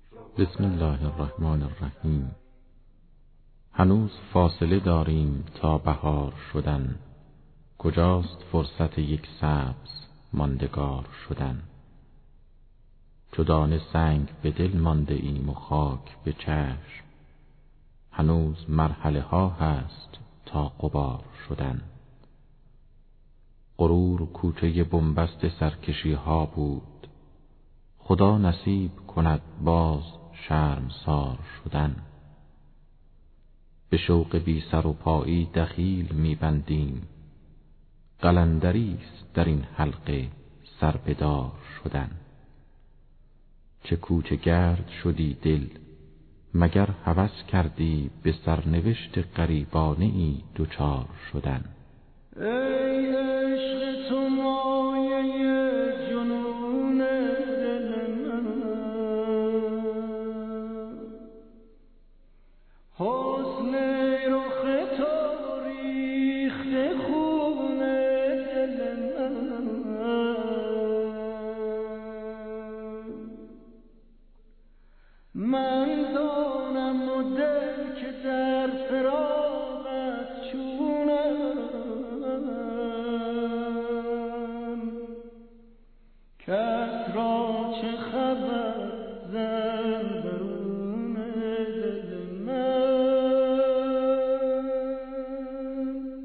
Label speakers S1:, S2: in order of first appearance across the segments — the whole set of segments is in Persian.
S1: بسم الله الرحمن الرحیم. هنوز فاصله داریم تا بهار شدن، کجاست فرصت یک سبز ماندگار شدن. چو دانه سنگ به دل مانده ایم و خاک به چشم، هنوز مرحله ها هست تا غبار شدن. غرور کوچه بنبست سرکشی ها بود، خدا نصیب کند باز شرمسار شدن. به شوق بی سر و پایی دخیل می‌بندیم، قلندریست در این حلقه سربدار شدن. چه کوچه گرد شدی دل، مگر هوس کردی به سرنوشت غریبانه ای دچار شدن.
S2: ای عشق تو مایه جنون دل من، حسن رخ تو ریخته خون دل من دانم و دل که در فراقت چونم، کس را چه خبر زن درون دل من،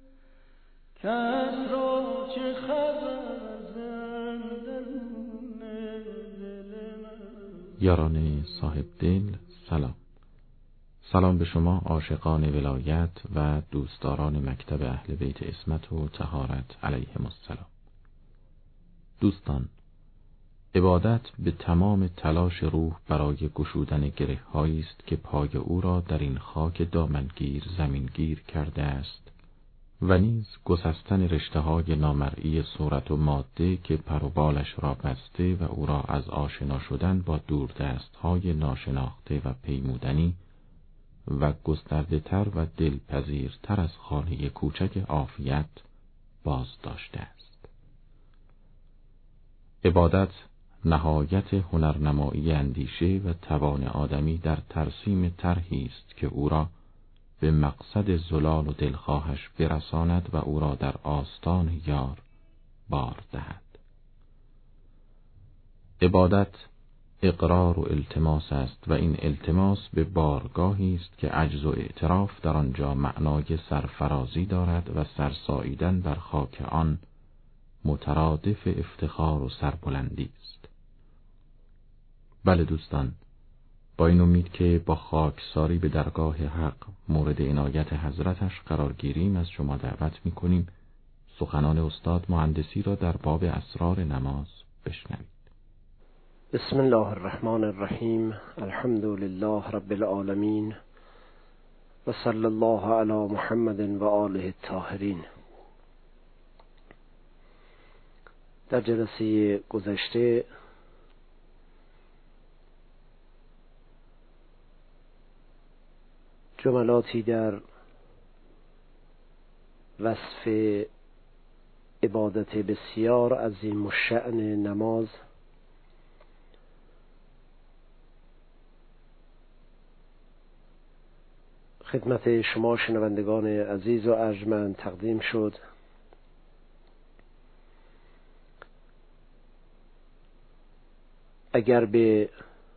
S2: کس را چه خبر زن درون دل من.
S1: یاران صاحب دل سلام. سلام به شما عاشقان ولایت و دوستداران مکتب اهل بیت عصمت و طهارت علیهم السلام. دوستان، عبادت به تمام تلاش روح برای گشودن گره‌هایی است که پای او را در این خاک دامنگیر زمینگیر کرده است و نیز گسستن رشته‌های نامرئی صورت و ماده که پر و بالش را بسته و او را از آشنا شدن با دوردست‌های ناشناخته و پیمودنی و گسترده تر و دلپذیرتر از خانه کوچک عافیت باز داشته است. عبادت نهایت هنرنمایی اندیشه و توان آدمی در ترسیم طرحی است که او را به مقصد زلال و دلخواهش برساند و او را در آستان یار بار دهد. عبادت اقرار و التماس است و این التماس به بارگاهی است که عجز و اعتراف در آنجا معنای سرفرازی دارد و سرساییدن بر خاک آن مترادف افتخار و سربلندی است. بله دوستان، با این امید که با خاکساری به درگاه حق مورد عنایت حضرتش قرار گیریم، از شما دعوت می‌کنیم سخنان استاد مهندسی را در باب اسرار نماز بشنوید.
S3: بسم الله الرحمن الرحیم. الحمد لله رب العالمین و صلی الله علی محمد و آله الطاهرین. در جلسه گذشته جملاتی در وصف عبادت بسیار عظیم الشأن نماز خدمت شما شنوندگان عزیز و ارجمند تقدیم شد. اگر به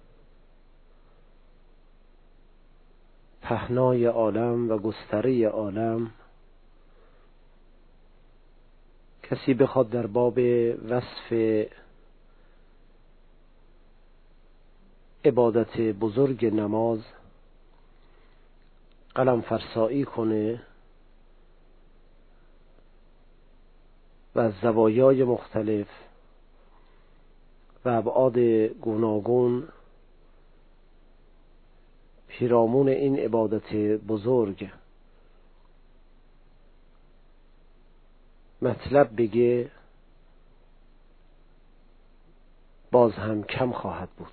S3: پهنای عالم و گستره عالم کسی بخواد در باب وصف عبادت بزرگ نماز قلم فرسایی کنه و از زوایای مختلف و ابعاد گوناگون پیرامون این عبادت بزرگ مطلب بگه، باز هم کم خواهد بود.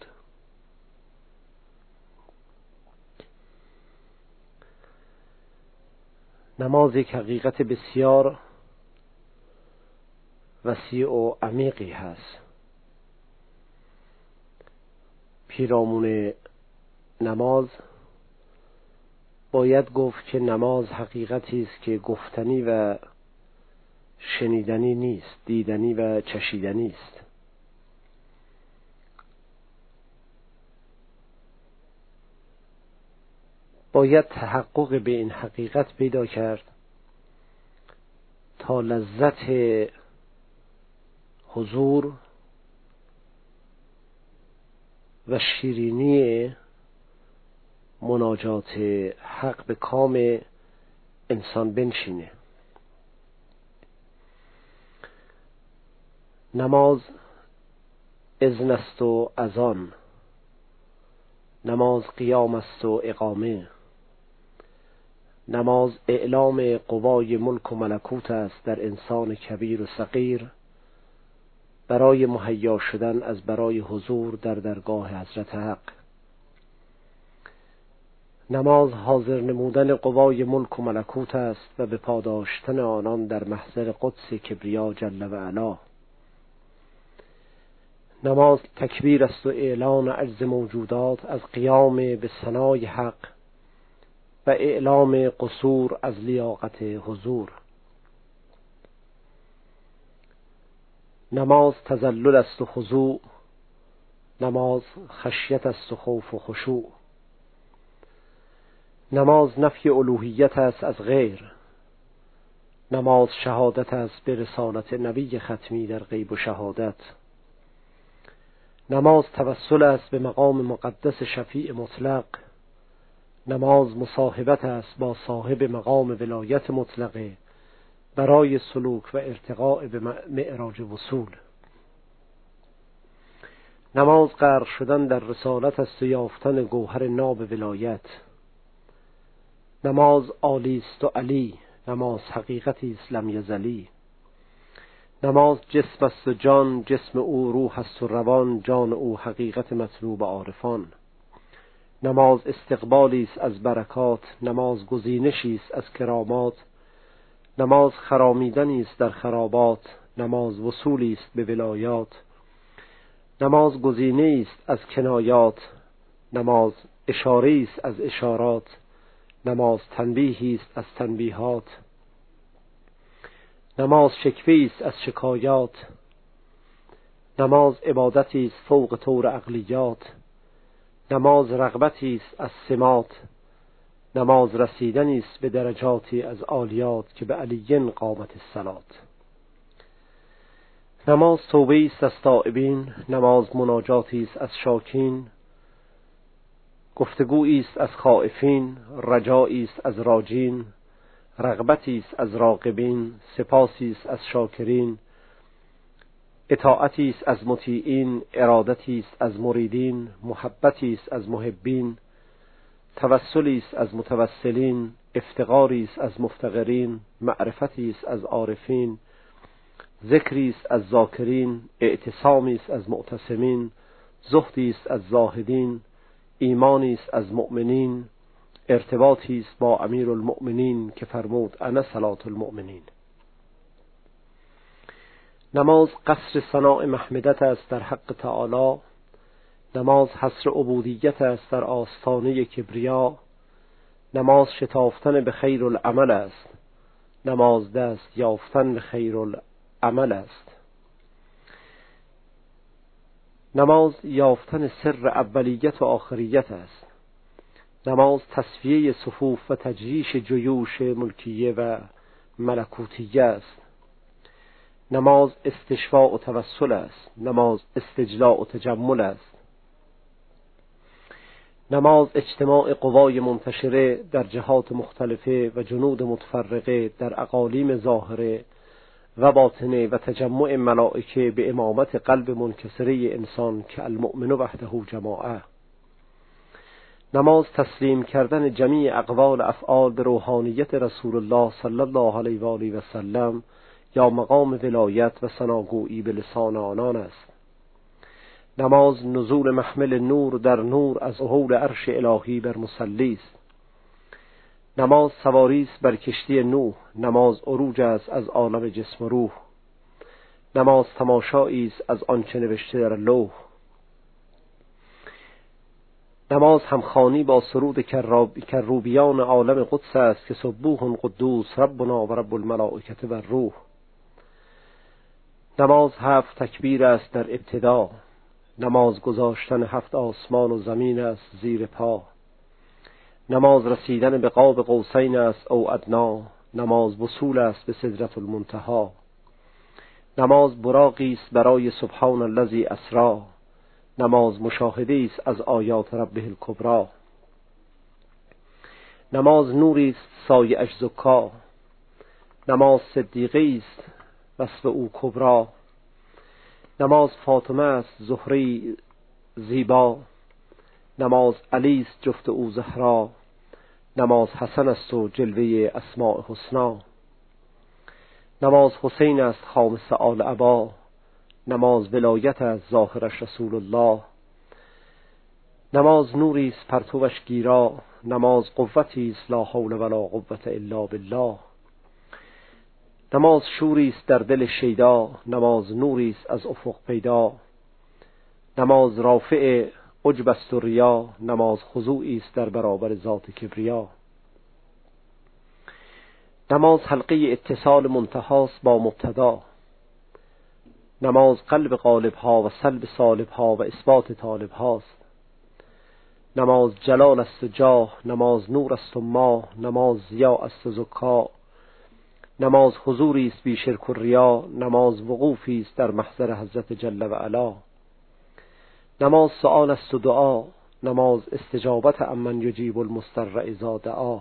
S3: نماز یک حقیقت بسیار وسیع و عمیقی هست. پیرامون نماز باید گفت که نماز حقیقتی است که گفتنی و شنیدنی نیست، دیدنی و چشیدنی است. باید تحقق به این حقیقت پیدا کرد تا لذت حضور و شیرینی مناجات حق به کام انسان بنشینه. نماز اذن است و اذان، نماز قیام است و اقامه، نماز اعلام قوای ملک و ملکوت است در انسان کبیر و صغیر برای مهیا شدن از برای حضور در درگاه حضرت حق. نماز حاضر نمودن قوای ملک و ملکوت است و به پاداشتن آنان در محضر قدس کبریا جل و علا. نماز تکبیر است و اعلان عجز موجودات از قیام به ثنای حق و اعلام قصور از لیاقت حضور. نماز تذلل است و خضوع، نماز خشیت است و خوف و خشوع. نماز نفی الوهیت است از غیر، نماز شهادت است به رسالت نبی ختمی در غیب و شهادت. نماز توسل است به مقام مقدس شفیع مطلق، نماز مصاحبت است با صاحب مقام ولایت مطلقه برای سلوک و ارتقاء به معراج وصول. نماز غرق شدن در رسالت است و یافتن گوهر ناب ولایت. نماز عالی است و علی، نماز حقیقتی است لم یزلی. نماز جسم است و جان، جسم او روح است و روان، جان او حقیقت مطلوب عارفان. نماز استقبالی است از برکات، نماز گزینشی است از کرامات. نماز خرامیدنی است در خرابات، نماز وصولی است به ولایات. نماز گزینه است از کنایات، نماز اشاره است از اشارات. نماز تنبیهی است از تنبیهات، نماز شکوه است از شکایات. نماز عبادتی است فوق طور عقلیات، نماز رغبتی است از سمات. نماز رسیدنی است به درجاتی از عالیات که به علیین قامت الصلات. نماز توبه است از تائبین، نماز مناجاتی است از شاکین. گفتگویی است از خائفین، رجایی است از راجین. رغبتی است از راغبین، سپاسی است از شاکرین. اطاعتی است از مطیعین، ارادتی است از مریدین. محبتی است از محبین، توسلی است از متوسلین. افتقاری است از مفتقرین، معرفتی است از عارفین. ذکری است از ذاکرین، اعتصامی است از معتصمین. زهدی است از زاهدین، ایمانی است از مؤمنین. ارتباطی است با امیر المؤمنین که فرمود انا صلاة المؤمنین. نماز قصر ثناء محمدت است در حق تعالی، نماز حصر عبودیت است در آستانه کبریا. نماز شتافتن به خیر العمل است، نماز دست یافتن به خیر العمل است. نماز یافتن سر اولیت و آخریت است، نماز تصفیه صفوف و تجریش جیوش ملکیه و ملکوتیه است. نماز استشفاء و توسل است، نماز استجلاء و تجمل است. نماز اجتماع قوای منتشره در جهات مختلفه و جنود متفرقه در اقالیم ظاهره و باطنه و تجمع ملائکه به امامت قلب منکسره انسان که المؤمن وحده جماعه. نماز تسلیم کردن جمیع اقوال افعال به روحانیت رسول الله صلی الله علیه و آله و سلم یا مقام ولایت و ثناگویی به لسان آنان است. نماز نزول محمل نور در نور از حول عرش الهی بر مصلی است. نماز سواری است بر کشتی نوح، نماز عروج است از عالم جسم و روح. نماز تماشایی است از آنچه نوشته در لوح. نماز همخوانی با سرود کروبیان عالم قدس است که سبوح قدوس ربنا و رب الملائکه و الروح. نماز 7 تکبیر است در ابتدا. نماز گذاشتن 7 آسمان و زمین است زیر پا. نماز رسیدن به قاب قوسین است او ادنا. نماز وصول است به سدرة المنتهی. نماز براقی است برای سبحان الذی اسری. نماز مشاهده است از آیات ربه الکبری. نماز نوری است سایه اش زکا. نماز صدیقه است وصف او کبرا. نماز فاطمه است زهره زیبا. نماز علی است جفت او زهرا. نماز حسن است و جلوه اسماء حسنا. نماز حسین است خامس آل عبا. نماز ولایت است ظاهرش رسول الله. نماز نوری است پرتوش گیرا. نماز قوتی است لا حول ولا قوة الا بالله. نماز شوری است در دل شیدا. نماز نوری است از افق پیدا. نماز رافع عجب است و ریا. نماز خضوعی است در برابر ذات کبریا. نماز حلقه اتصال منتهاست با مبتدا. نماز قلب قالب ها و سلب سالب ها و اثبات طالب هاست. نماز جلال است و جاه. نماز نور است و ماه. نماز ضیا است و زکا. نماز حضوری است بی شرک و ریا. نماز وقوفی است در محضر حضرت جل و علا. نماز سؤال است و دعا. نماز استجابت امن یجیب المضطر اذا دعا.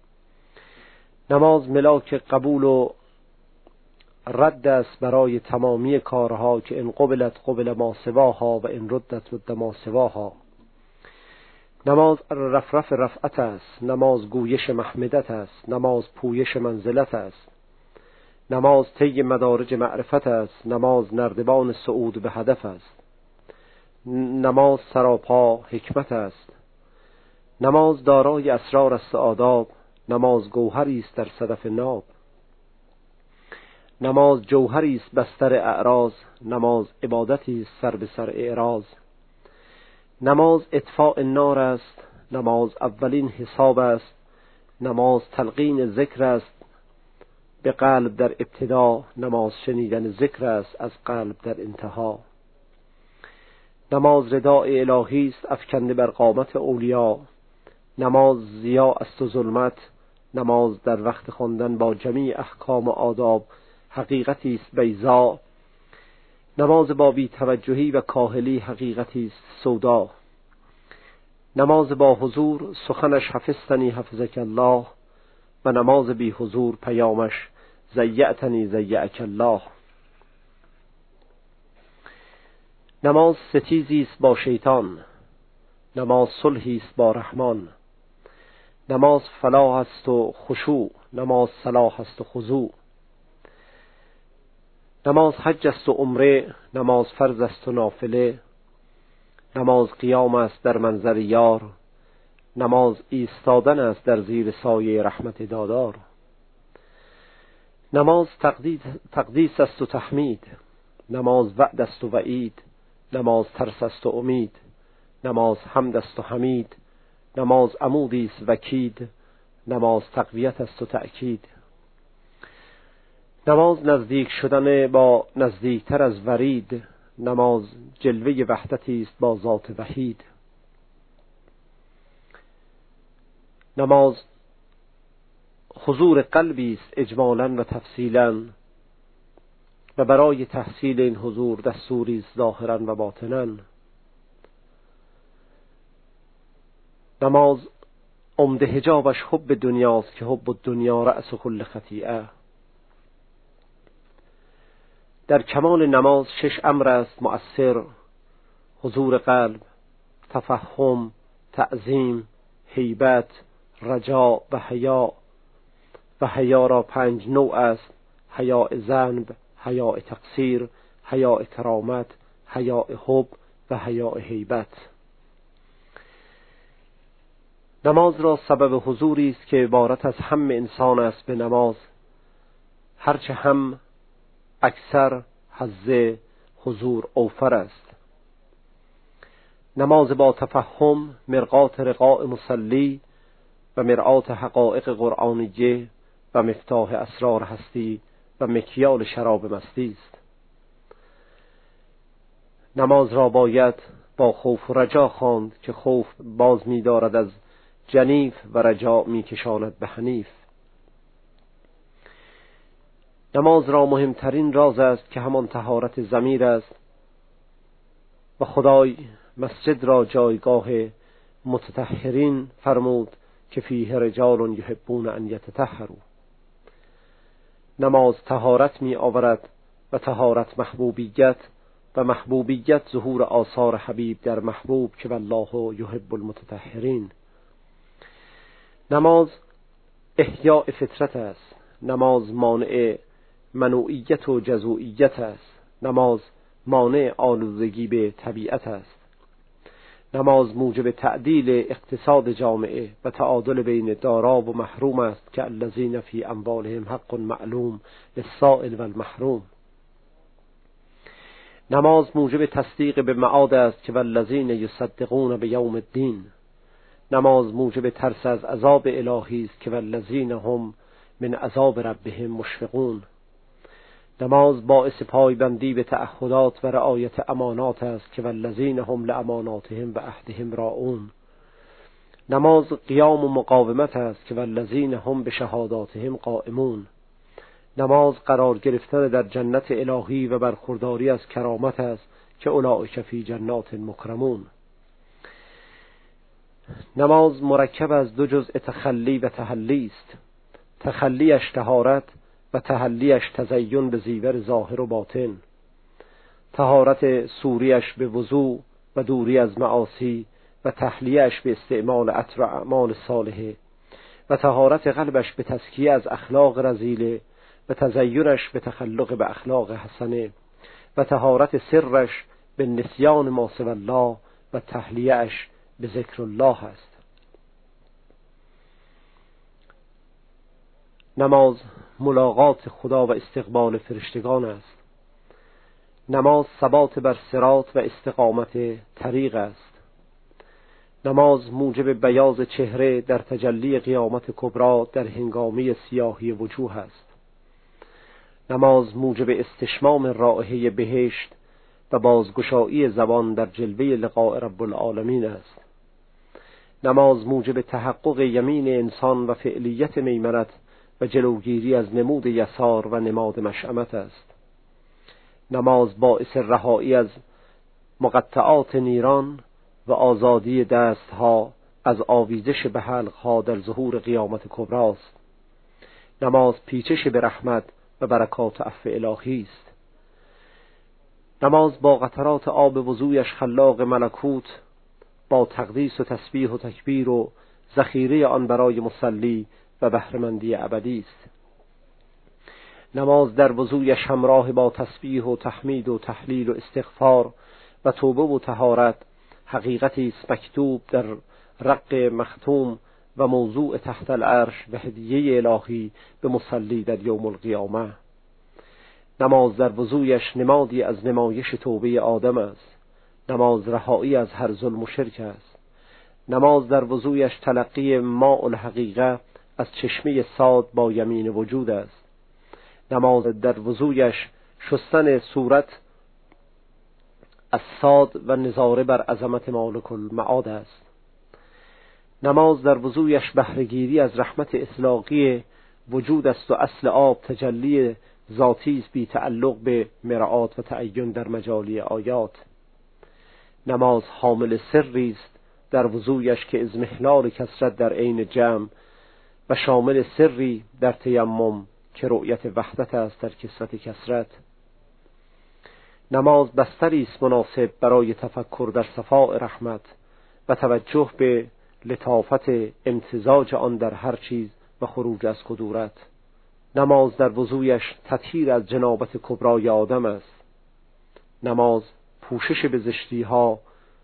S3: نماز ملاک قبول و رد است برای تمامی کارها که ان قبلت قبل ما سواها و ان ردت رد ما سواها. نماز رفرف رفعت است. نماز گویش محمدت است. نماز پویش منزلت است. نماز طی مدارج معرفت است. نماز نردبان صعود به هدف است. نماز سراپا حکمت است. نماز دارای اسرار است و آداب. نماز گوهری است در صدف ناب. نماز جوهری است بستر اعراض. نماز عبادتی است سر به سر اعراض. نماز اطفاء النار است. نماز اولین حساب است. نماز تلقین ذکر است به قلب در ابتدا. نماز شنیدن ذکر است از قلب در انتها. نماز رداء الهی است افکنده بر قامت اولیا. نماز ضیا است و ظلمت. نماز در وقت خواندن با جمیع احکام و آداب حقیقتی است بیضا. نماز با بی توجهی و کاهلی حقیقتی است سودا. نماز با حضور سخنش حفظتنی حفظک الله. و نماز بی حضور پیامش ضیعتنی ضیعک الله. نماز ستیزی است با شیطان. نماز صلحی است با رحمان. نماز فلاح است و خشوع. نماز صلاح است و خضوع. نماز حج است و عمره. نماز فرض است و نافله. نماز قیام است در منظر یار. نماز ایستادن است در زیر سایه رحمت دادار. نماز تقدیس است و تحمید. نماز وعد است و وعید. نماز ترس است و امید. نماز حمد است و حمید. نماز عمودی است وکید. نماز تقویت است و تأکید. نماز نزدیک شدن با نزدیکتر از ورید. نماز جلوه وحدتی است با ذات وحید. نماز حضور قلبی است اجمالا و تفصیلا و برای تحصیل این حضور دستوری است ظاهرا و باطنا. نماز عمده حجابش حب دنیاست که حب الدنیا رأس کل خطیئه. در کمال نماز 6 امر است مؤثر: حضور قلب، تفهم، تعظیم، هیبت، رجا و حیا. و حیا را 5 نوع است: حیاء ذنب، حیاء تقصیر، حیاء کرامت، حیاء حب و حیاء هیبت. نماز را سبب حضوری است که عبارت از هم انسان است به نماز، هرچه هم اکثر حظ حضور اوفر است. نماز با تفهم مرقات رقاع مصلی و مرآت حقایق قرآنیه و مفتاح اسرار هستی و مکیال شراب مستی است. نماز را باید با خوف و رجا خواند که خوف باز می دارد از جنیف و رجا می کشاند به حنیف. نماز را مهمترین راز است که همان طهارت ضمیر است و خدای مسجد را جایگاه متطهرین فرمود که فیه رجال یحبون ان یتطهروا. نماز طهارت می آورد و طهارت محبوبیت و محبوبیت ظهور آثار حبیب در محبوب که والله یحب المتطهرین. نماز احیاء فطرت است. نماز مانع منوعیت و جزوئیت است. نماز مانع آلودگی به طبیعت است. نماز موجب تعدیل اقتصاد جامعه و تعادل بین دارا و محروم است که الذین فی اموالهم حق معلوم للسائل و المحروم. نماز موجب تصدیق به معاد است که والذین یصدقون بیوم الدین. نماز موجب ترس از عذاب الهی است که والذین هم من عذاب ربهم مشفقون. نماز باعث پایبندی به تعهدات و رعایت امانات است که والذین هم لاماناتهم و عهدهم راعون. نماز قیام و مقاومت است که والذین هم به شهاداتهم قائمون. نماز قرار گرفتن در جنت الهی و برخورداری از کرامت است که اولئک فی جنات مکرمون. نماز مرکب از دو جزء تخلی و تحلی است. تخلیش طهارت و تحلیش تزین به زیور ظاهر و باطن. طهارت صوریش به وضوء و دوری از معاصی و تحلیش به استعمال عطر و اعمال صالحه و طهارت قلبش به تزکیه از اخلاق رذیله و تزینش به تخلق به اخلاق حسنه و طهارت سرش به نسیان ما سوی الله و تحلیهش به ذکر الله است. نماز ملاقات خدا و استقبال فرشتگان است. نماز ثبات بر صراط و استقامت طریق است. نماز موجب بیاض چهره در تجلی قیامت کبری در هنگامی سیاهی وجوه است. نماز موجب استشمام رائحه بهشت و بازگشایی زبان در جلوه لقاء رب العالمین است. نماز موجب تحقق یمین انسان و فعلیت میمنت و جلوگیری از نمود یسار و نماد مشأمت است. نماز باعث رهایی از مقطعات نیران و آزادی دستها از آویزش به حلقها در ظهور قیامت کبری است. نماز پیچش به رحمت و برکات عفو الهی است. نماز با قطرات آب وضویش خلاق ملکوت با تقدیس و تسبیح و تکبیر و ذخیره آن برای مصلی و بهره‌مندی ابدی است. نماز در وضویش همراه با تسبیح و تحمید و تحلیل و استغفار و توبه و طهارت حقیقتی است مکتوب در رق مختوم و موضوع تحت العرش و هدیه الهی به مصلی در یوم القیامه. نماز در وضویش نمادی از نمایش توبه آدم است. نماز رهایی از هر ظلم و شرک است. نماز در وضویش تلقی ماء الحقیقه از چشمه صاد با یمین وجود است. نماز در وضویش شستن صورت از صاد و نظاره بر عظمت مالک المعاد است. نماز در وضویش بهره‌گیری از رحمت اطلاقی وجود است و اصل آب تجلی ذاتی است بی تعلق به مرآت و تعین در مجالی آیات. نماز حامل سری است در وضویش که اضمحلال کثرت در عین جمع و شامل سری در تیمم که رؤیت وحدت است در کثرت. نماز بستری است مناسب برای تفکر در صفاء رحمت و توجه به لطافت امتزاج آن در هر چیز و خروج از کدورت. نماز در وضویش تطهیر از جنابت کبرای آدم است. نماز پوشش به زشتی ها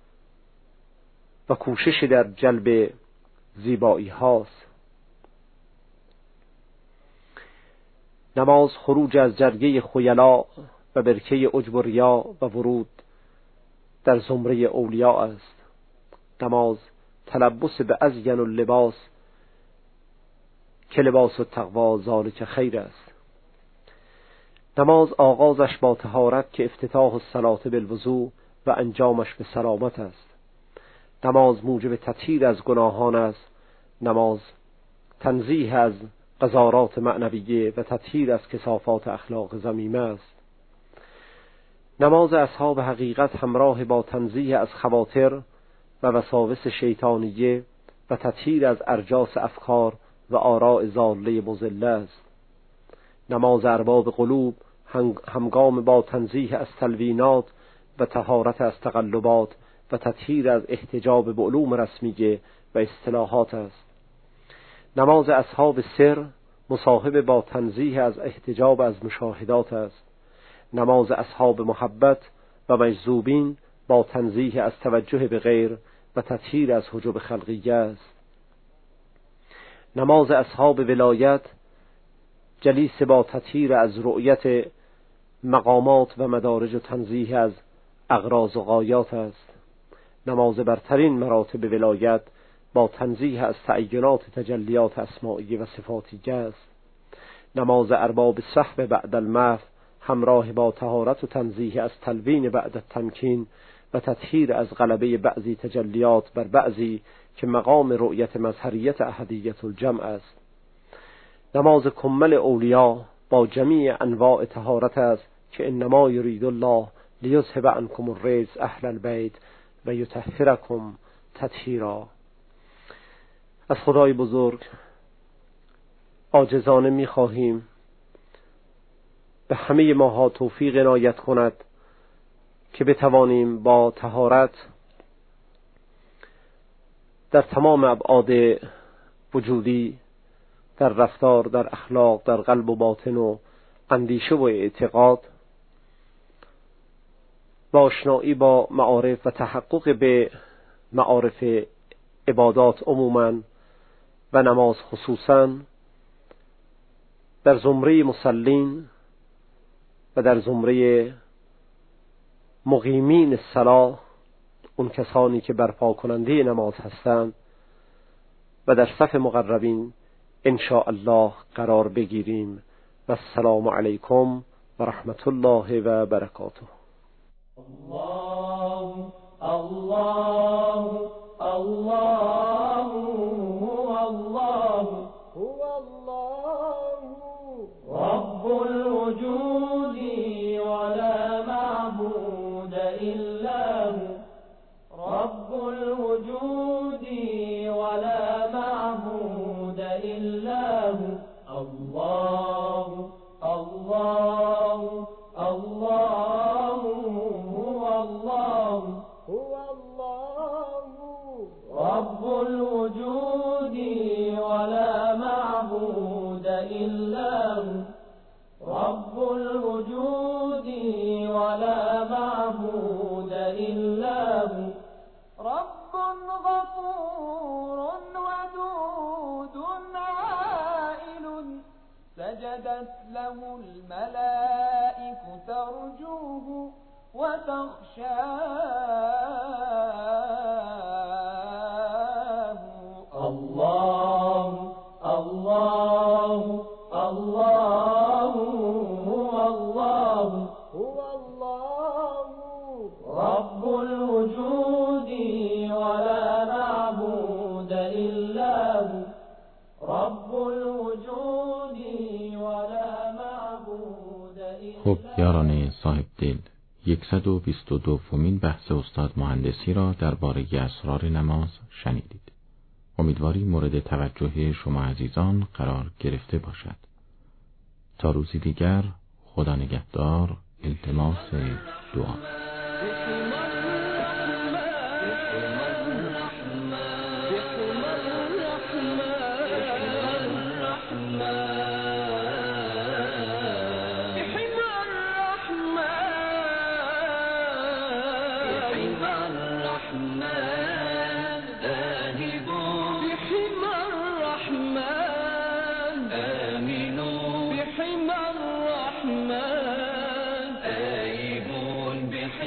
S3: و کوشش در جلب زیبایی هاست. نماز خروج از جرگه خیلا و برکه عجب و ریا و ورود در زمره اولیاء است. نماز تلبس به ازین اللباس که لباس التقوی ذالک خیر است. نماز آغازش با طهارت که افتتاح الصلاة بالوضوء و انجامش به سلامت است. نماز موجب تطهیر از گناهان است. نماز تنزیه از قذارات معنویه و تطهیر از کثافات اخلاق ذمیمه است. نماز اصحاب حقیقت همراه با تنزیه از خواطر و وساوس شیطانیه و تطهیر از ارجاس افکار و آراء ضاله مضله است. نماز ارباب قلوب همگام با تنزیه از تلوینات و طهارت از تقلبات و تطهیر از احتجاب به علوم رسمیه و اصطلاحات است. نماز اصحاب سر مصاحب با تنزیه از احتجاب از مشاهدات است. نماز اصحاب محبت و مجذوبین با تنزیه از توجه به غیر و تطهیر از حجب خلقیه است. نماز اصحاب ولایت جلیس با تطهیر از رؤیت مقامات و مدارج و تنزیه از اغراض و غایات است. نماز برترین مراتب ولایت با تنزیه از تعینات تجلیات اسماعی و صفاتیه است. نماز ارباب صحب بعد المحو همراه با طهارت و تنزیه از تلوین بعد التمکین و تطهیر از غلبه بعضی تجلیات بر بعضی که مقام رؤیت مظهریت احدیت الجمع است. نماز کمل اولیاء با جمیع انواع طهارت است که انما یرید الله لیذهب عنکم الرجس اهل البیت و یطهرکم تطهیرا. از خدای بزرگ عاجزانه می‌خواهیم به همه ماها توفیق عنایت کند که بتوانیم با طهارت در تمام ابعاد وجودی، در رفتار، در اخلاق، در قلب و باطن و اندیشه و اعتقاد با آشنایی با معارف و تحقق به معارف عبادات عموماً و نماز خصوصاً در زمره مسلین و در زمره مقیمین الصلاة، اون کسانی که برپا کننده نماز هستند، و در صف مقربین ان شاء الله قرار بگیریم. و السلام علیکم و رحمت الله و برکاته.
S2: الله الله الله الله هو الله رب الوجود ولا معبود إلا هو رب الوجود ولا معبود إلا هو الله الله الله هو الله هو الله رب الوجود ولا معبود إلا هو رب الوجود ولا معبود إلا هو رب غفور ودود عائل سجدت له الملائكة ترجوه وتخشاه الله الله الله هو الله هو الله رب الوجود ولا معبود إلا هو رب الوجود ولا معبود إلا
S1: خب یاران صاحب دل، 122مین بحث استاد مهندسی را درباره اسرار نماز شنیدید. امیدواریم مورد توجه شما عزیزان قرار گرفته باشد. تا روزی دیگر، خدا نگهدار. التماس دعا.
S2: بحمى